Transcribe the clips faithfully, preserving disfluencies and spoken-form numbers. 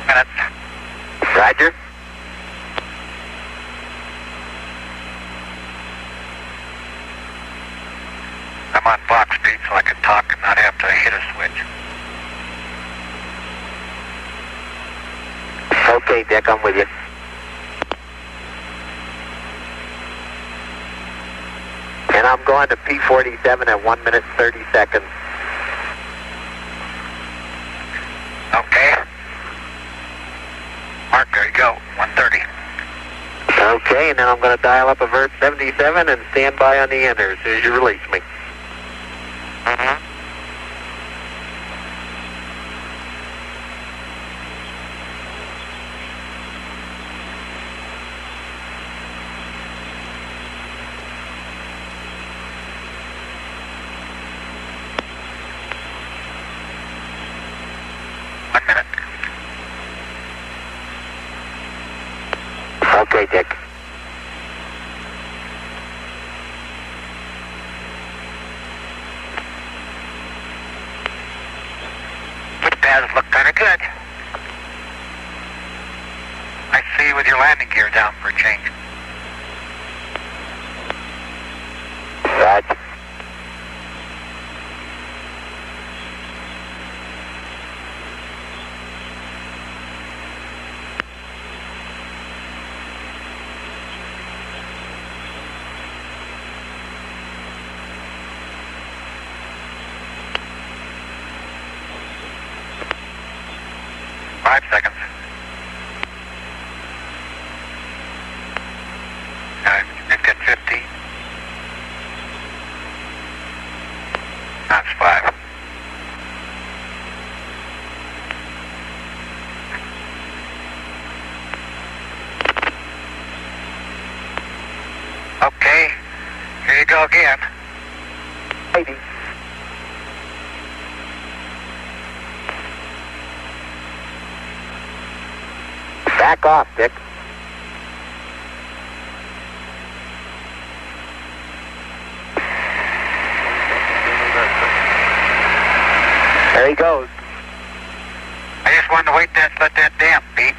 minutes. Roger. I'm on Fox speed so I can talk and not have to hit a switch. Okay, Dick, I'm with you. And I'm going to P forty-seven at one minute thirty seconds. Okay. Mark, there you go, one thirty. Okay, and then I'm going to dial up a Vert seventy-seven and stand by on the enter as soon as you release me. Mm-hmm. One minute. Okay, Dick. Foot paths look kind of good. I see you with your landing gear down for a change. Roger. Five seconds. Uh, you've got fifty. That's five. Okay, here you go again. Maybe. Back off, Dick. There he goes. I just wanted to wait that, let that damp, Pete.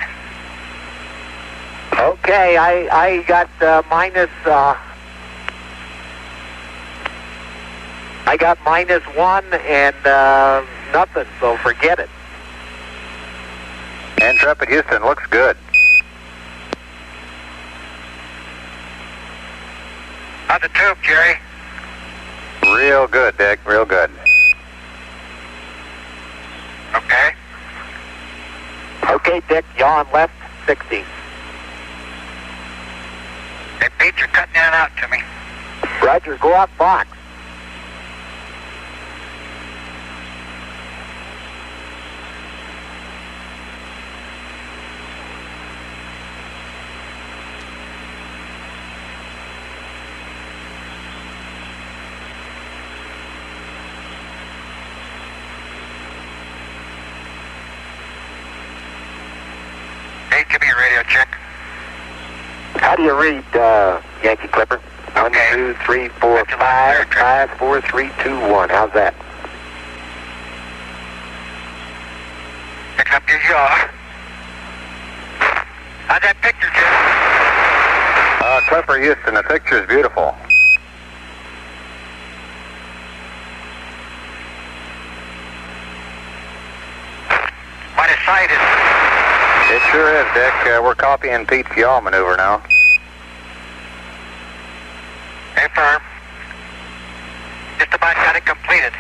Okay, I I got uh, minus. Uh, I got minus one and uh, nothing, so forget it. Intrepid Houston looks good. How's the tube, Jerry? Real good, Dick, real good. Okay. Okay, Dick, yaw on left, sixty. Hey, Pete, you're cutting in and out to me. Roger, go off box. Hey, give me a radio check. How do you read, uh, Yankee Clipper? One, Okay. two, three, four, That's your last five, air trip. five, four, three, two, one. How's that? Pick up your yaw. How's that picture, Jerry? Uh, Clipper Houston, the picture is beautiful. Might have sighted. It sure is, Dick. Uh, we're copying Pete's yaw maneuver now. Hey, firm. Just about got it completed.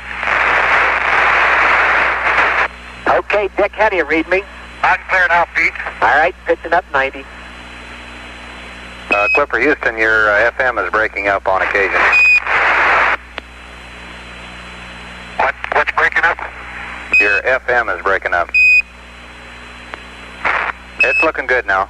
Okay, Dick, how do you read me? Loud and clear now, Pete. All right, pitching up ninety. Uh, Clipper Houston, your uh, F M is breaking up on occasion. What, what's breaking up? Your F M is breaking up. It's looking good now.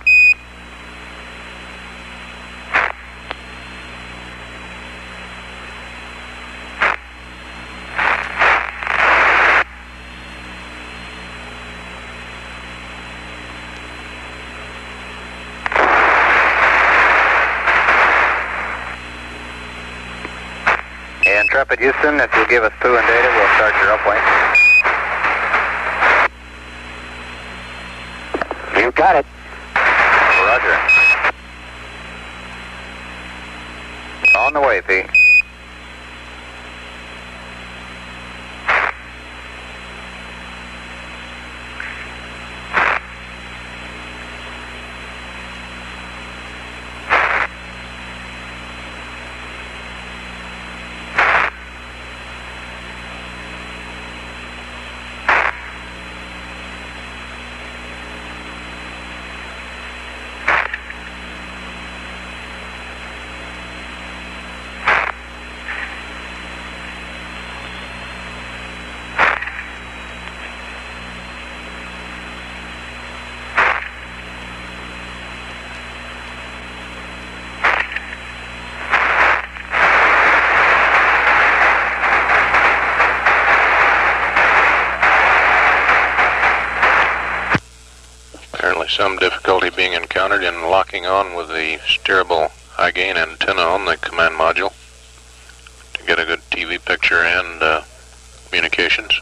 Intrepid Houston, if you'll give us poo and data, we'll start your uplink. got it. Roger. On the way, Pete. Apparently some difficulty being encountered in locking on with the steerable high gain antenna on the command module to get a good T V picture and uh, communications.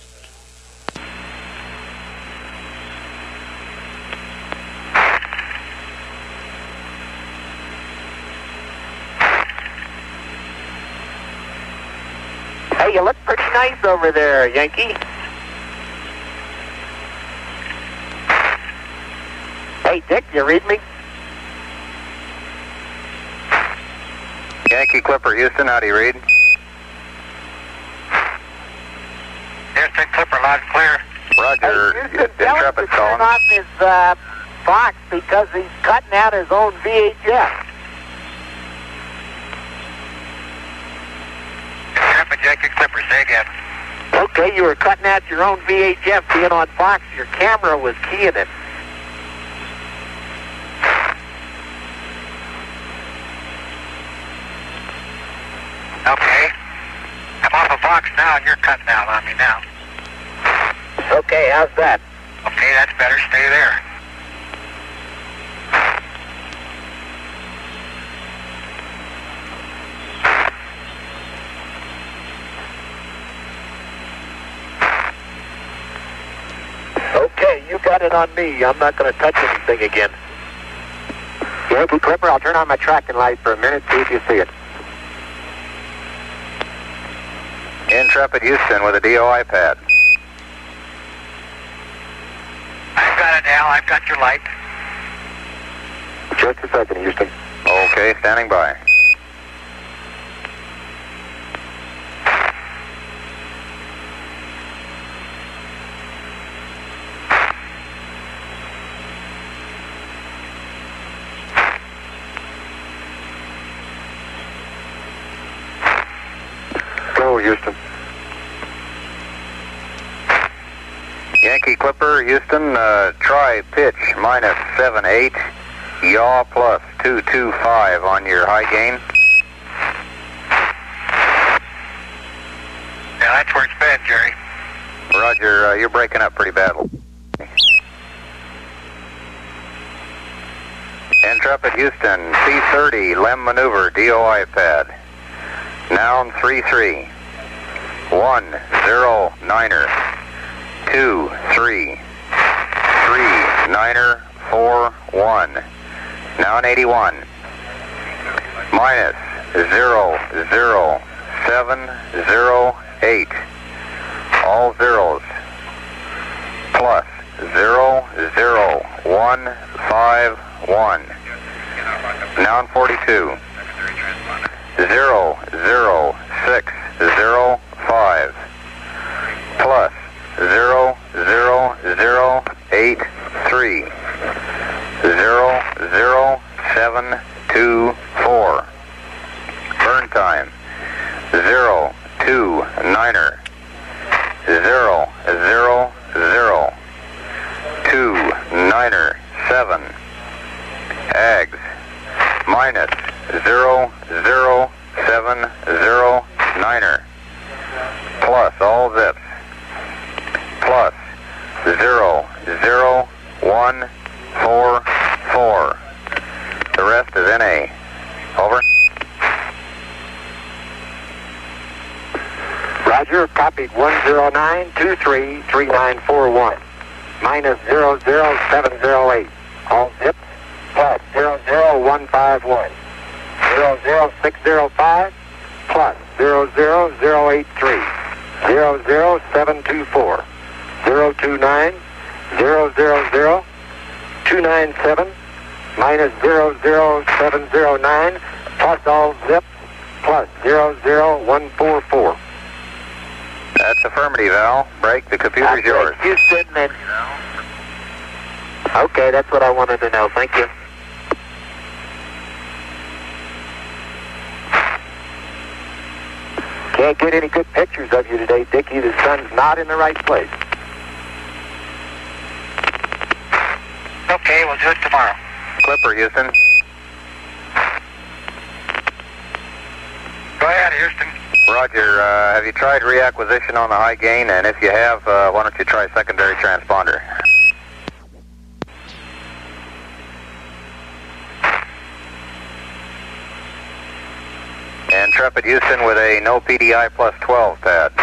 Hey, you look pretty nice over there, Yankee. Hey, Dick, you read me? Yankee Clipper Houston, how do you read? Houston, Clipper, loud and clear. Roger. Hey, Houston, tell him to Intrepid turn calling. off his uh, Fox because he's cutting out his own V H F. Intrepid, Yankee, Clipper, say again. Okay, you were cutting out your own V H F being on Fox. Your camera was keying it. Okay. I'm off of Fox now, and you're cutting out on me now. Okay, how's that? Okay, that's better. Stay there. Okay, you got it on me. I'm not going to touch anything again. Yankee Clipper, I'll turn on my tracking light for a minute, see if you see it. Intrepid Houston with a D O I pad. I've got it, Al. I've got your light. Just a second, Houston. Okay, standing by. Go, Houston. Yankee Clipper Houston, uh, try pitch minus seven eight, yaw plus two two five on your high gain. Yeah, that's where it's been, Jerry. Roger, uh, you're breaking up pretty badly. Intrepid Houston, C thirty, Lem maneuver, D O I pad. Noun three three, one zero niner, two three, three niner four one. Noun eighty-one, minus zero zero seven zero eight. All zeros, plus zero zero one five one. Noun forty-two, zero zero six zero five, plus zero zero zero eight three, zero zero seven two four. Burn time, zero two niner, zero zero zero two niner seven. Ags, minus zero zero seven zero niner, plus all zips, plus zero zero one four four. The rest is N A. Over. Roger, copied one zero nine two three three nine four one. minus zero zero seven zero eight. All zips, plus zero zero one five one. zero zero six zero five, plus zero zero zero eight three. zero zero seven two four. zero two nine, zero zero zero, two nine seven, minus zero zero seven zero nine, plus all zips, plus zero zero one four four. That's affirmative, Al. Break, the computer's Okay, yours. Houston, then. Okay, that's what I wanted to know. Thank you. Can't get any good pictures of you today, Dickie. The sun's not in the right place. Okay, we'll do it tomorrow. Clipper, Houston. Go ahead, Houston. Roger, uh, have you tried reacquisition on the high gain? And if you have, uh, why don't you try secondary transponder? Intrepid Houston with a no P D I plus twelve pad.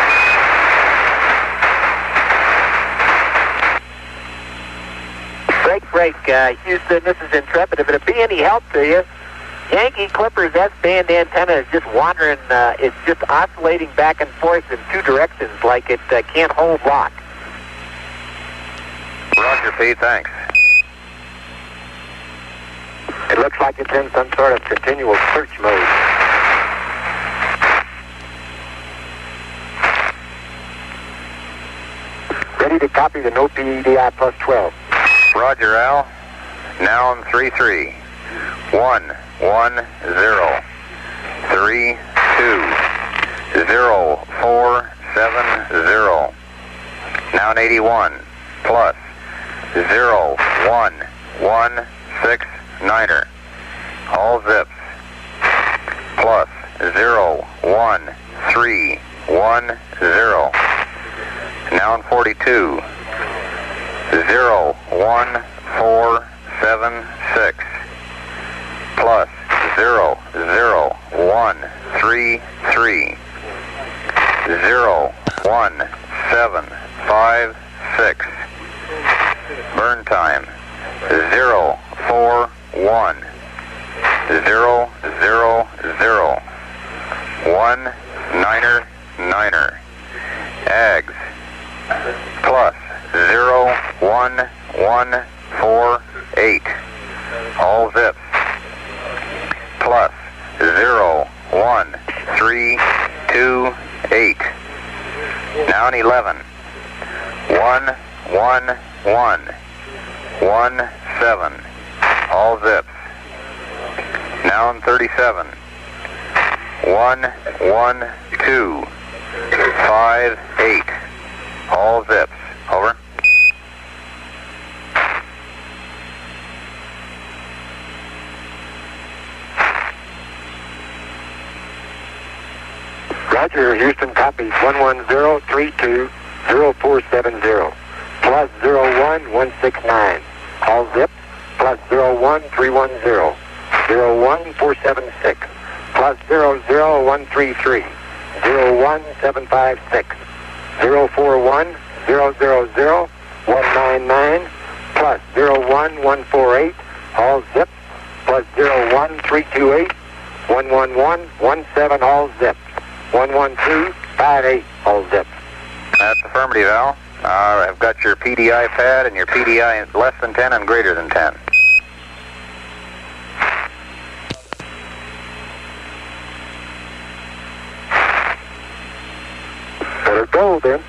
Break, break, uh, Houston, this is Intrepid. If it'd be any help to you, Yankee Clipper's S-band antenna is just wandering, uh, it's just oscillating back and forth in two directions like it uh, can't hold lock. Roger, Pete, thanks. It looks like it's in some sort of continual search mode. Ready to copy the no P D I plus twelve. Roger, Al. Now on three three. one, one, zero. three, two, zero, four, seven, zero. Now on eighty-one. Plus, zero, one, one, six, niner. All zips. Plus, zero, one, three, one, zero. Now on forty-two. zero, one, four, seven, six. Plus, zero, zero, one, three, three. zero, one, seven, five, six. Burn time, zero, four, one. zero, zero, zero. one, niner, niner. Ags. Plus, zero, one, one, four, eight. All zips. Plus, zero, one, three, two, eight. Now in eleven. one, one, one. one, seven. All zips. Now in thirty-seven. one, one, two. five, eight. All zips. Over. Roger, Houston copies one one zero three two zero four seven zero. Plus zero one one six nine. All zips. Plus zero one three one zero. zero one four seven six. Plus zero zero one three three. zero one seven five six. zero four one zero zero zero one nine nine. Plus zero one one four eight. All zips. Plus zero one three two eight. one one one one seven. All zips. one one two five eight. All zips. That's affirmative, Al. Uh, I've got your P D I pad and your P D I less than ten and greater than ten. Better go then.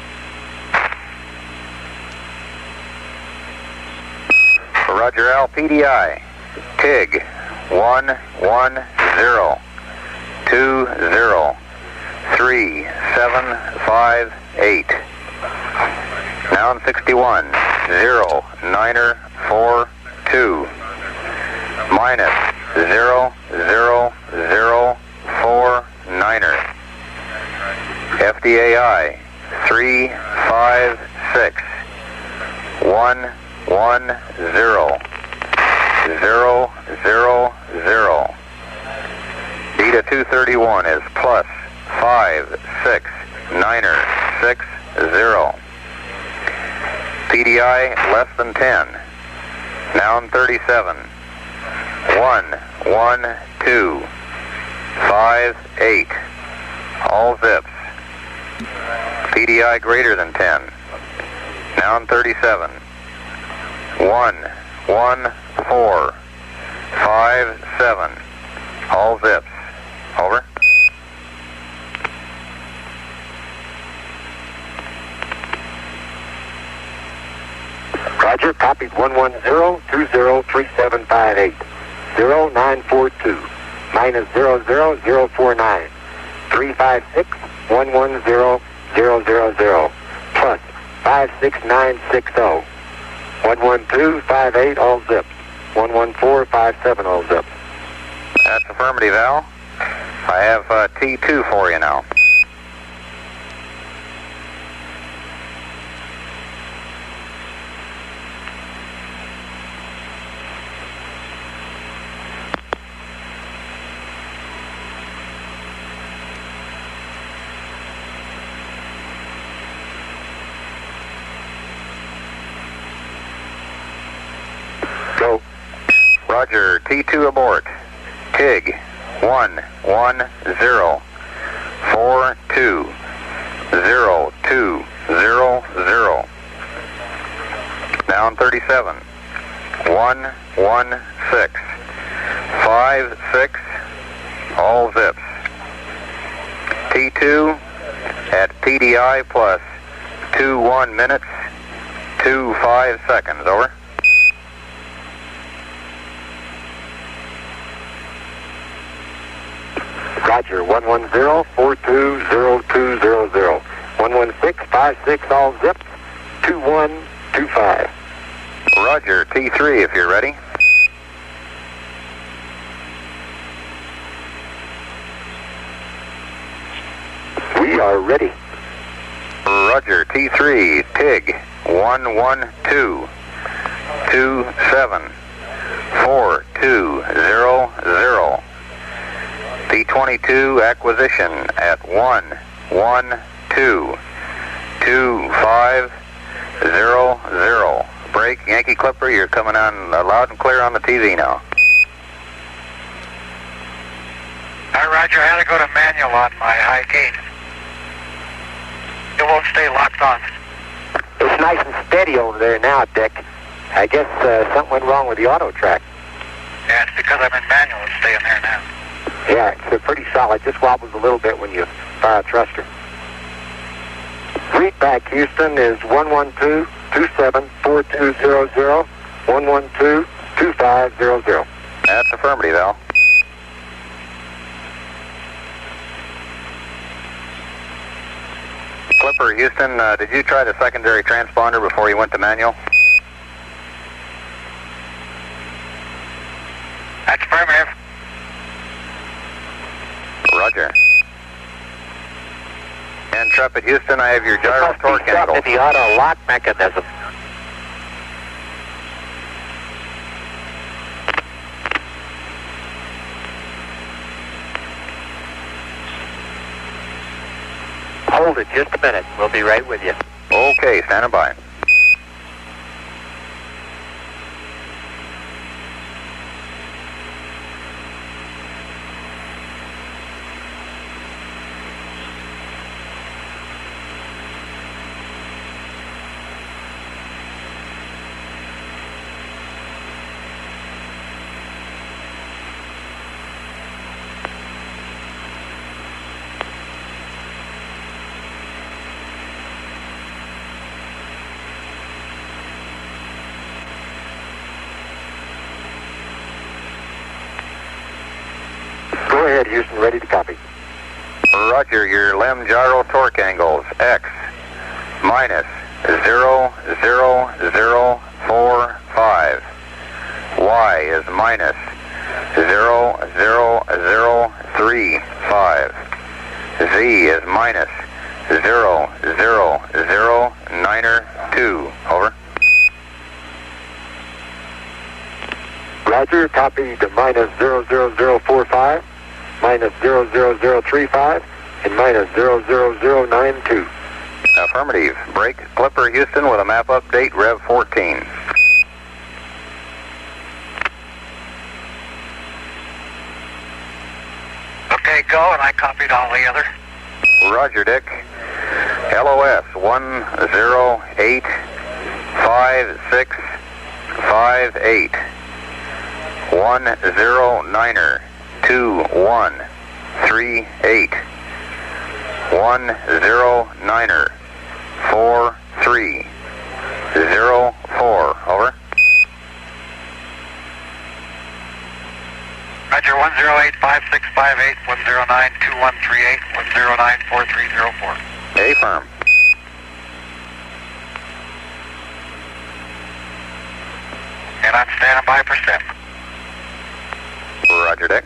Roger, Al. P D I. TIG. one, one, zero. two, zero. three, seven, five, eight. Now on sixty-one. zero, niner, four, two. Minus zero, zero, zero, four, niner. F D A I. three, five, six. one, one, zero. zero, zero, zero. Beta two thirty-one is plus five, six, niner, six, zero. P D I less than ten. Now in thirty-seven. one, one, two, five, eight. All zips. P D I greater than ten. Now in thirty-seven. one, one, four, five, seven. All zips. Over. Roger, copied one one zero two zero three seven five eight. zero nine four two. Minus zero zero zero four nine. three five six one one zero zero zero zero. Plus five six nine six zero. one one two five eight all zips. one one four five seven all zips. That's affirmative, Al. I have uh, T two for you now. Go. Roger, T two abort. T I G, one, one, zero, four, two, zero, two, zero, zero. Now in thirty-seven. one, one, six, five, six, all zips. T two at P D I plus two, one minutes, two, five seconds, over. Roger, one one zero four two zero two zero zero. one one six five six all zips. two one two five. Roger, T three if you're ready. We are ready. Roger, T three, T I G, one one two, two seven, four two zero zero. P twenty-two acquisition at one one two two five zero zero. Break, Yankee Clipper, you're coming on uh, loud and clear on the T V now. All right, Roger, I had to go to manual on my high gain. It won't stay locked on. It's nice and steady over there now, Dick. I guess uh, something went wrong with the auto track. Yeah, it's because I'm in manual. It's staying there now. Yeah, it's uh, pretty solid. Just wobbles a little bit when you fire a thruster. Read back, Houston, is one one two two seven four two zero zero, one one two two five zero zero. That's affirmative, Al. Clipper, Houston, uh, did you try the secondary transponder before you went to manual? That's affirmative. Roger. Intrepid Houston, I have your gyro torque angles. in the auto lock mechanism. Hold it just a minute. We'll be right with you. Okay, standing by. Go ahead, Houston, ready to copy. Roger, your limb gyro torque angles, X minus zero zero zero four five. Y is minus zero zero zero three five. Z is minus zero zero zero niner two. Over. Roger, copy to minus zero zero zero four five, minus zero zero zero three five, and minus zero zero zero nine two. Affirmative. Break Clipper Houston with a map update, Rev fourteen. Okay, go, and I copied all the other. Roger, Dick. L O S one zero eight five six five eight. one zero niner two one three eight. one zero niner four three zero four. Over. Roger, one zero eight five six five eight, one zero nine two one three eight, one zero nine four three zero four. A firm. And I'm standing by for SIM. Roger, Dick.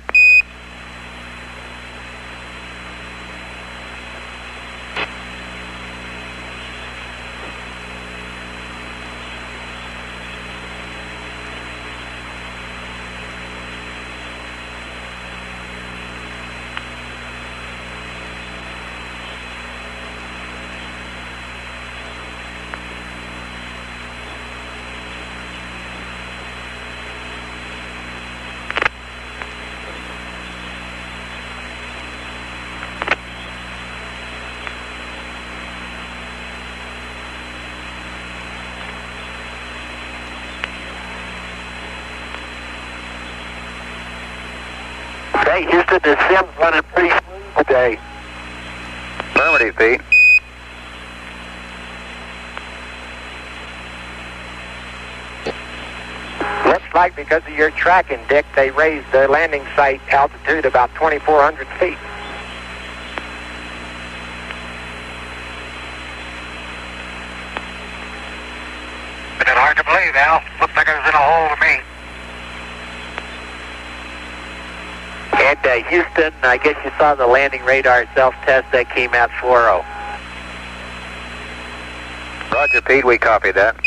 Hey, Houston, the sim's running pretty smooth today. Affirmative, Pete. Looks like because of your tracking, Dick, they raised the landing site altitude about twenty-four hundred feet. Isn't it hard to believe, Al? Looked like I was in a hole to me. And uh, Houston, I guess you saw the landing radar self-test that came out four oh. Roger, Pete. We copy that.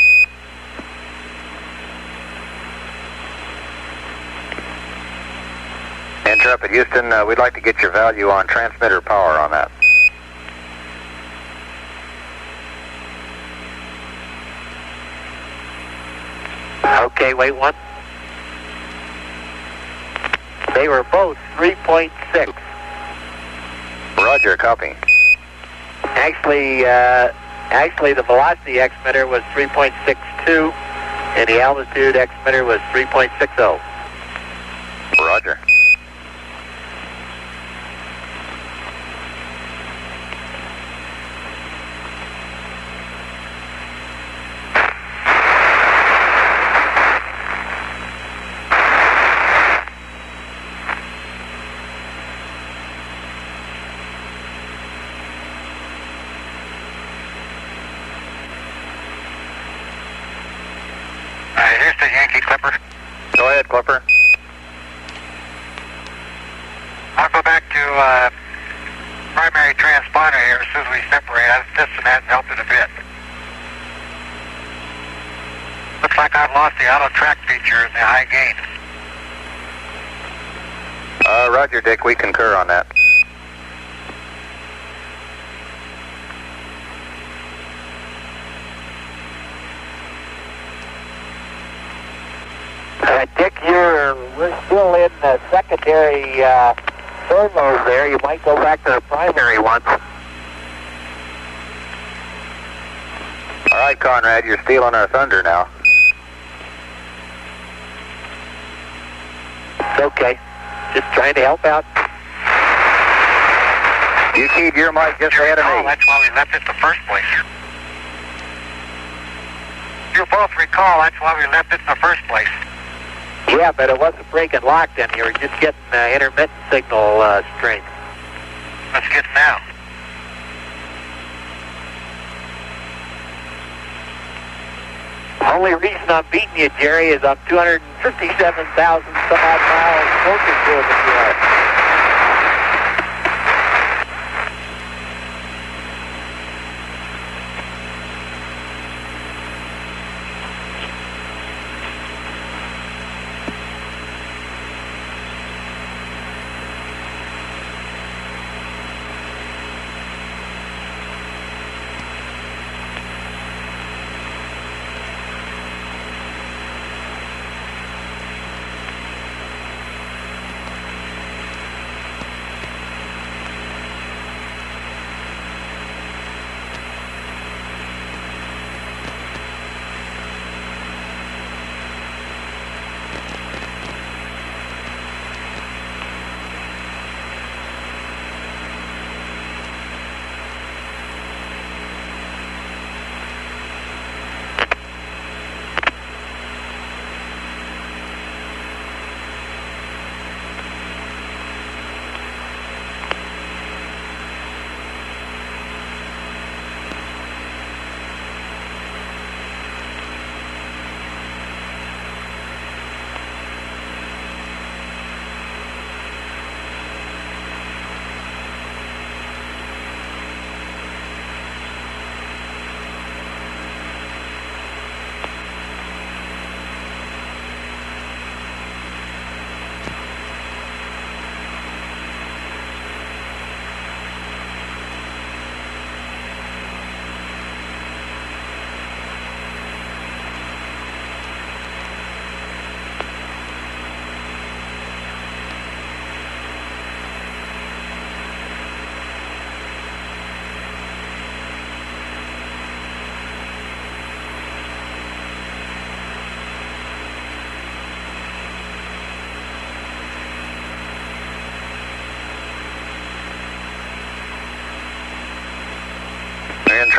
Intrepid Houston, uh, we'd like to get your value on transmitter power on that. Okay, wait one. They were both three point six. Roger, copy. Actually, uh, actually the velocity X-mitter was three point six two, and the altitude X-mitter was three point six oh. Roger. Uh, here's the Yankee Clipper. Go ahead, Clipper. I'll go back to uh, primary transponder here as soon as we separate. I, this one hasn't helped it a bit. Looks like I've lost the auto track feature in the high gain. Uh, Roger, Dick. We concur on that. Uh, Dick, you're, we're still in the secondary uh, servos there. You might go back to the primary ones. All right, Conrad, you're stealing our thunder now. It's okay. Just trying to help out. You keyed your mic just ahead of Oh, me. that's why we left it in the first place. You both recall that's why we left it in the first place. Yeah, but it wasn't breaking lock then. You were just getting uh, intermittent signal uh, strength. Let's get it now. Only reason I'm beating you, Jerry, is I'm two hundred fifty-seven thousand some odd miles closer to it than you are.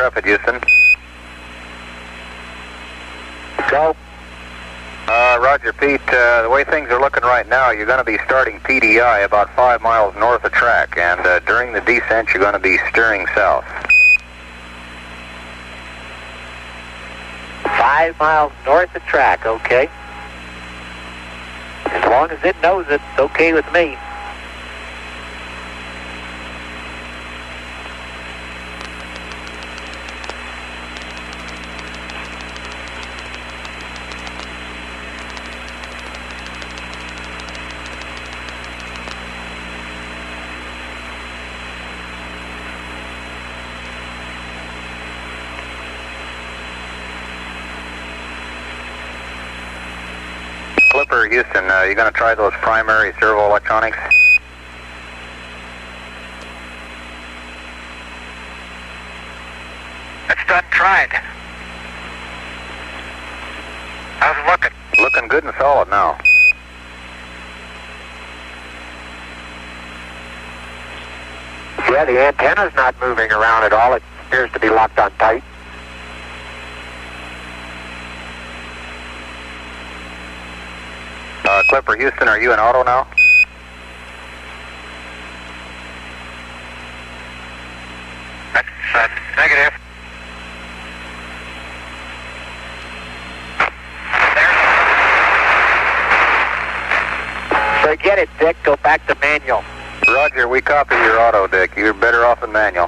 Intrepid, Houston. Go. Uh, Roger, Pete. Uh, the way things are looking right now, you're going to be starting P D I about five miles north of track, and uh, during the descent, you're going to be steering south. Five miles north of track, okay. As long as it knows it, it's okay with me. Clipper, Houston, uh, you going to try those primary servo electronics? It's done tried. How's it looking? Looking good and solid now. Yeah, the antenna's not moving around at all. It appears to be locked on tight. Uh, Clipper, Houston, are you in auto now? That's uh, negative. There. Forget it, Dick. Go back to manual. Roger, we copy your auto, Dick. You're better off in manual.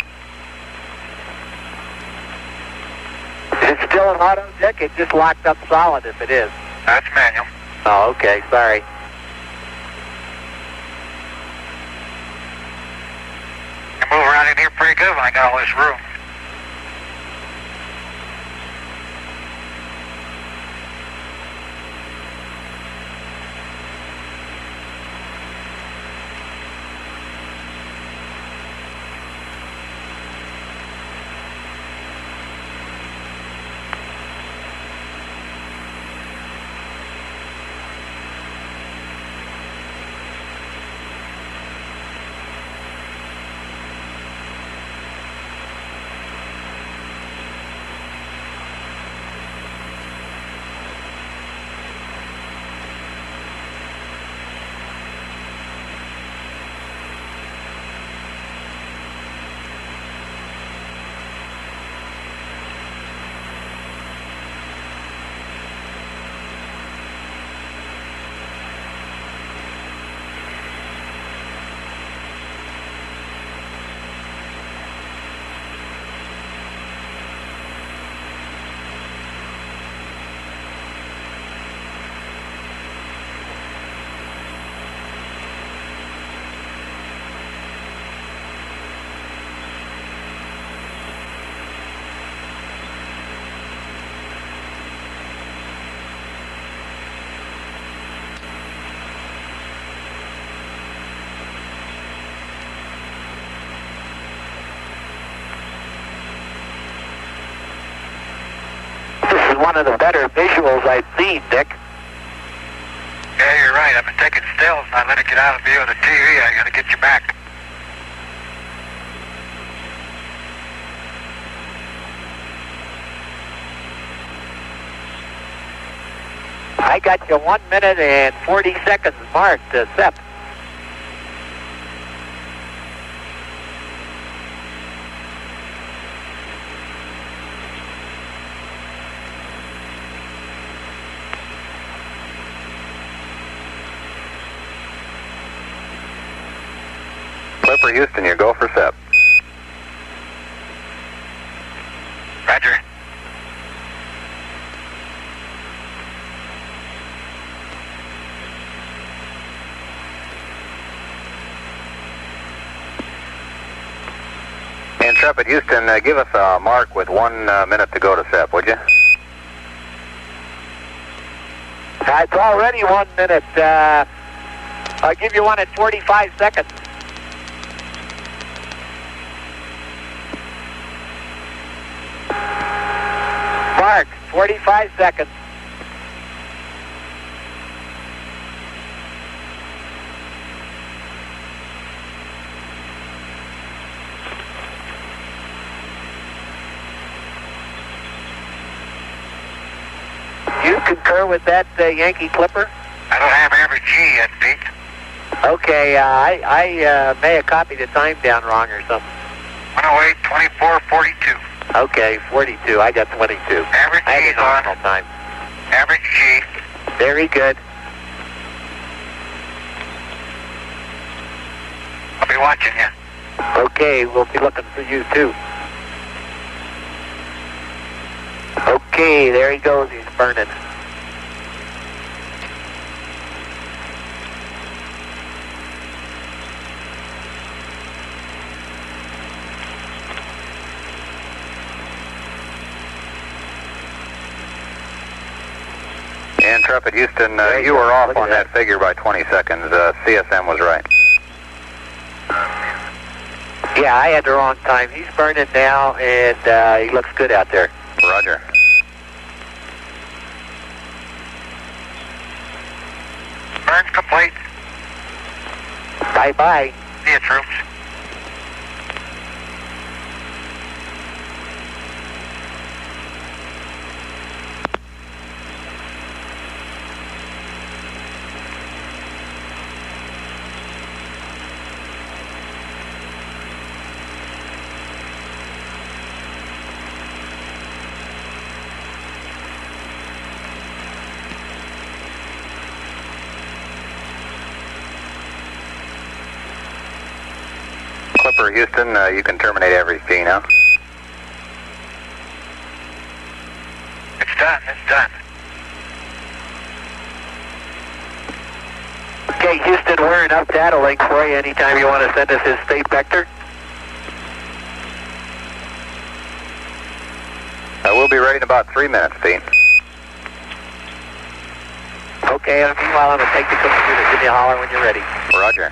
Is it still an auto, Dick? It just locked up solid if it is. That's manual. Oh, okay. Sorry. I move around in here pretty good when I got all this room. One of the better visuals I've seen, Dick. Yeah, you're right. I've been taking stills and I let it get out of view of the T V. I gotta get you back. I got you one minute and forty seconds marked, uh, Sep. Clipper, Houston, you go for S E P. Roger. Intrepid, Houston, uh, give us a mark with one uh, minute to go to S E P, would you? Uh, it's already one minute. Uh, I'll give you one at forty-five seconds. Mark, forty-five seconds. concur with that, uh, Yankee Clipper? I don't have every G yet, Pete. Okay, uh, I, I uh, may have copied the time down wrong or something. one oh eight, twenty-four, forty-two. Okay, forty-two. I got twenty-two. Average I G's had a on. normal time. Average G. Very good. I'll be watching you. Okay, we'll be looking for you too. Okay, there he goes. He's burning. Intrepid Houston, uh, There you you go. were off Look at on that. that figure by twenty seconds. Uh, C S M was right. Yeah, I had the wrong time. He's burning now, and uh, he looks good out there. Roger. Burns complete. Bye-bye. See you, troops. Clipper Houston, uh, you can terminate every G now. It's done. It's done. Okay, Houston, we're enough data link for you anytime you want to send us his state vector. Uh, we'll be ready in about three minutes, Pete. Okay, and meanwhile, I'm going to take the computer. Give me a holler when you're ready. Roger.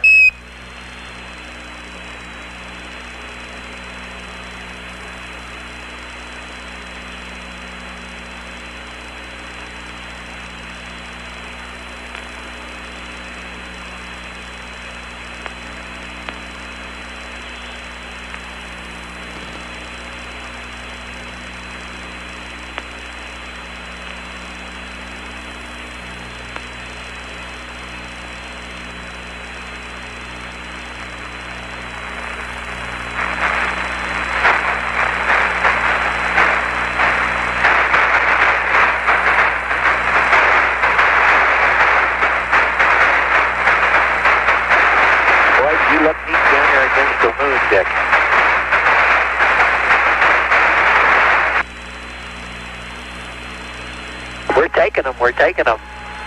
Boy, you look neat down there against the moon, Dick. We're taking them. We're taking them.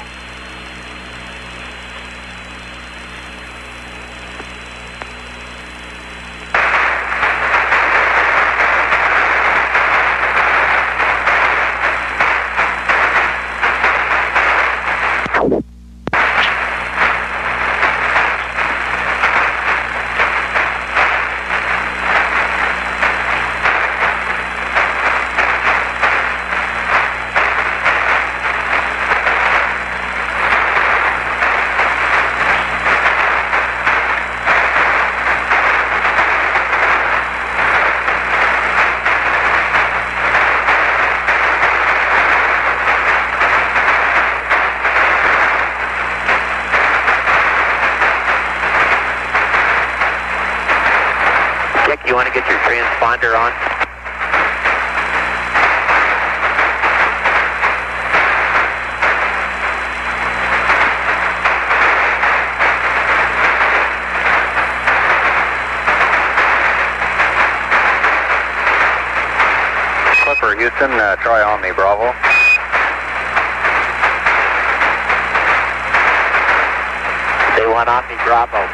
Dick, you want to get your transponder on? Clipper Houston, uh, try Omni Bravo. They want Omni Bravo.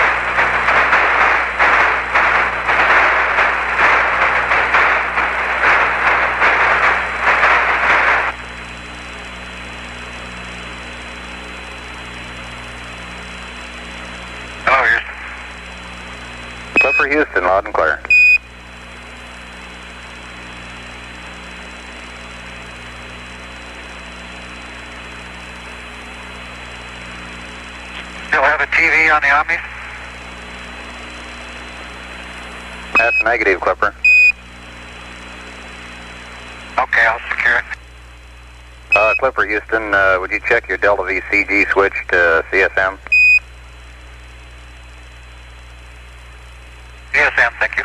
Hello, Houston. Clipper Houston, loud and clear. Still have a T V on the Omni? That's negative, Clipper. Okay, I'll secure it. Uh, Clipper, Houston, uh, would you check your Delta V C G switch to C S M? C S M, thank you.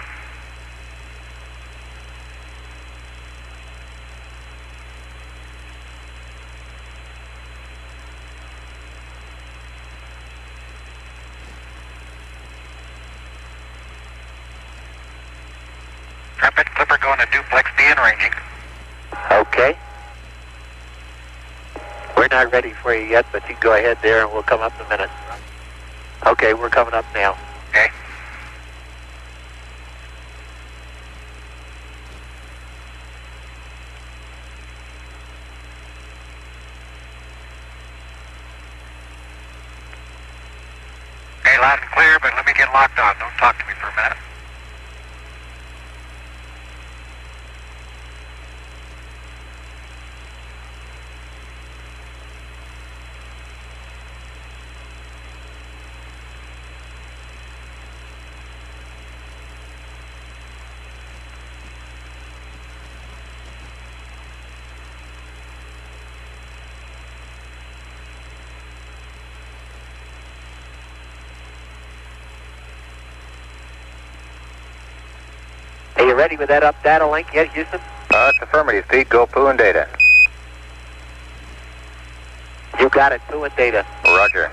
Rapid Clipper going to duplex B and ranging. Okay. We're not ready for you yet, but you can go ahead there and we'll come up in a minute. Okay, we're coming up now. Okay. Okay, loud and clear, but let me get locked on. Don't talk to me for a minute. Are you ready with that up data link yet, Houston? Uh, it's affirmative, Pete. Go Poo and data. You got it, Poo and data. Roger.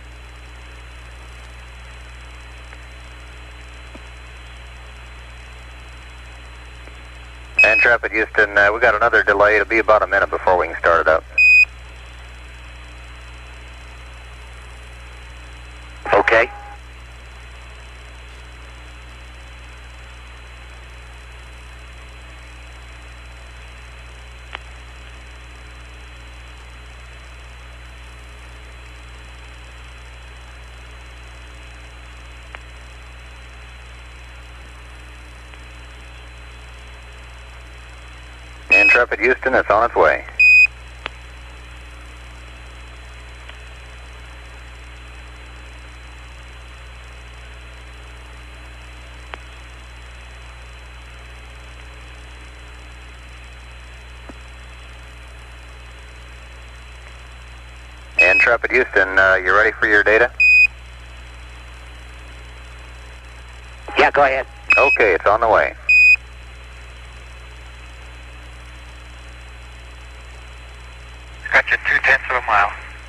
Intrepid, Houston, uh, we got another delay. It'll be about a minute before we can start it up. Okay. Intrepid, Houston, it's on its way. Intrepid, Houston, uh, you ready for your data? Yeah, go ahead. Okay, it's on the way. Got you two tenths of a mile.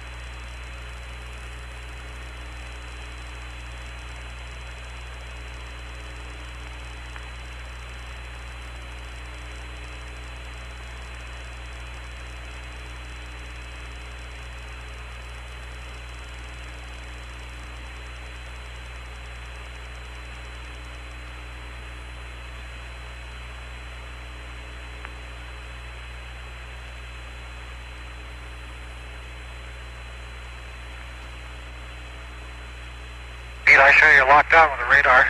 Pete, I show you're locked on with the radar.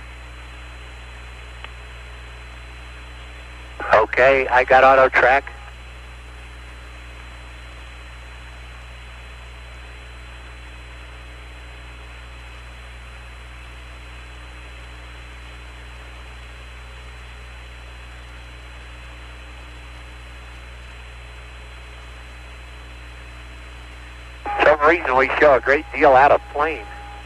Okay, I got auto track. For some reason we show a great deal out of plane.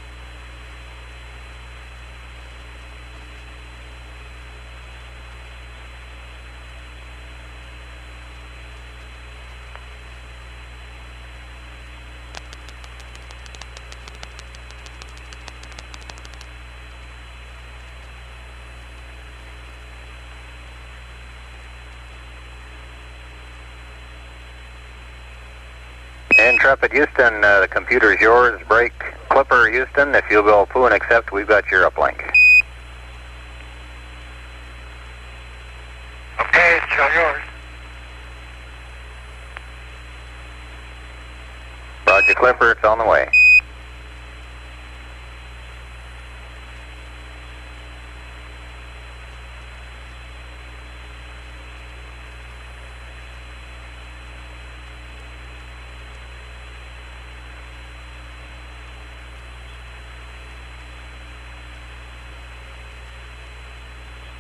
Intrepid, Houston, uh, the computer's yours. Break Clipper, Houston, if you'll go Poo and accept, we've got your uplink. Okay, it's still yours. Roger, Clipper, it's on the way.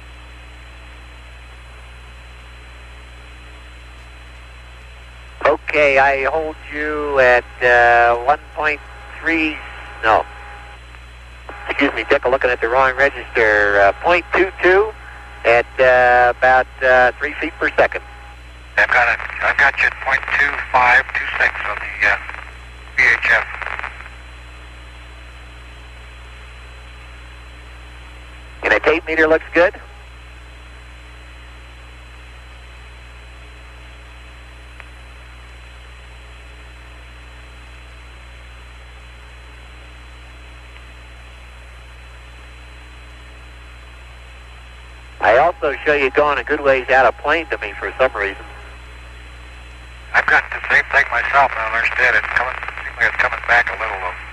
Okay. Okay, I hold you at uh, one point three, no. Excuse me, Dick, I'm looking at the wrong register. Uh, zero point two two at uh, about uh, three feet per second. I've got it. I've got you at point two five two six on the uh, V H F. And the tape meter looks good? I also show you going a good ways out of plane to me for some reason. I've got the same thing myself. I don't understand it. It's coming, it seems like it's coming back a little though.